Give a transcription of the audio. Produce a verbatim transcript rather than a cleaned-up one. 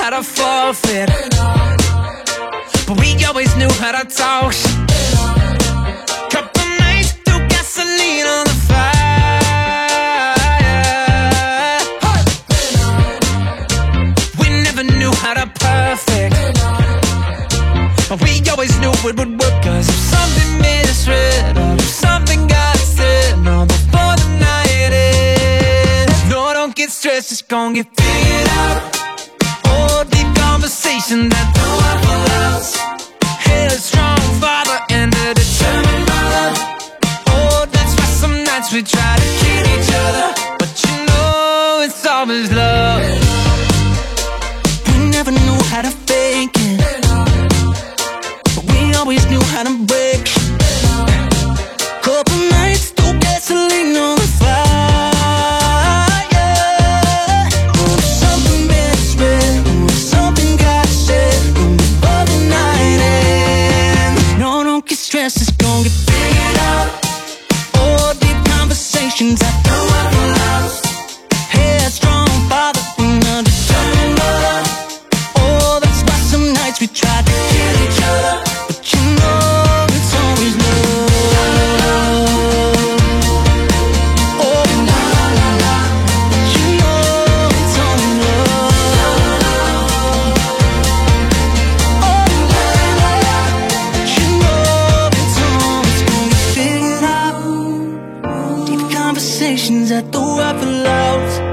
how to forfeit, but we always knew how to talk. Couple nights threw gasoline on the fire. We never knew how to perfect, but we always knew it would work. Cause if something misread, or if something got said, no, before the night ends, no, don't get stressed, it's gon' get figured out. Oh, deep conversation that don't have a louse. Headstrong father and a determined mother. Oh, that's why some nights we try to kill each other, but you know it's always love. We never knew how to fake it, but we always knew how to break. Couple nights threw gasoline on the fire. Oh, something misread, oh, something got said, oh, before the night ends. No, don't get stressed, it's gon' get figured out. Oh, deep conversations I don't have a louse. Headstrong father and a determined mother. Oh, that's why some nights we tried to kill each other, but you know it's always love. Oh, la la la la, but you know it's always love. Oh, la la la, but you know it's always gonna get figured out. Deep conversations at the right for loud.